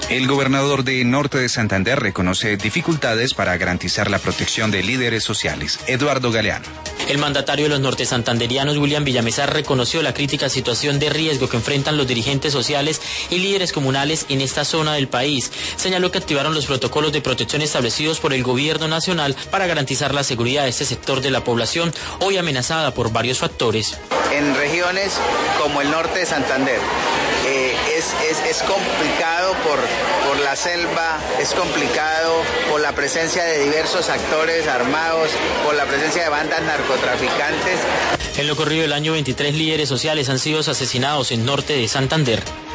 El gobernador de Norte de Santander reconoce dificultades para garantizar la protección de líderes sociales. Eduardo Galeano. El mandatario de los nortesantanderianos, William Villamizar, reconoció la crítica situación de riesgo que enfrentan los dirigentes sociales y líderes comunales en esta zona del país. Señaló que activaron los protocolos de protección establecidos por el gobierno nacional para garantizar la seguridad de este sector de la población, hoy amenazada por varios factores. En regiones como el norte de Santander, es complicado por la selva, es complicado por la presencia de diversos actores armados, por la presencia de bandas narcotraficantes. En lo corrido del año 23 líderes sociales han sido asesinados en Norte de Santander.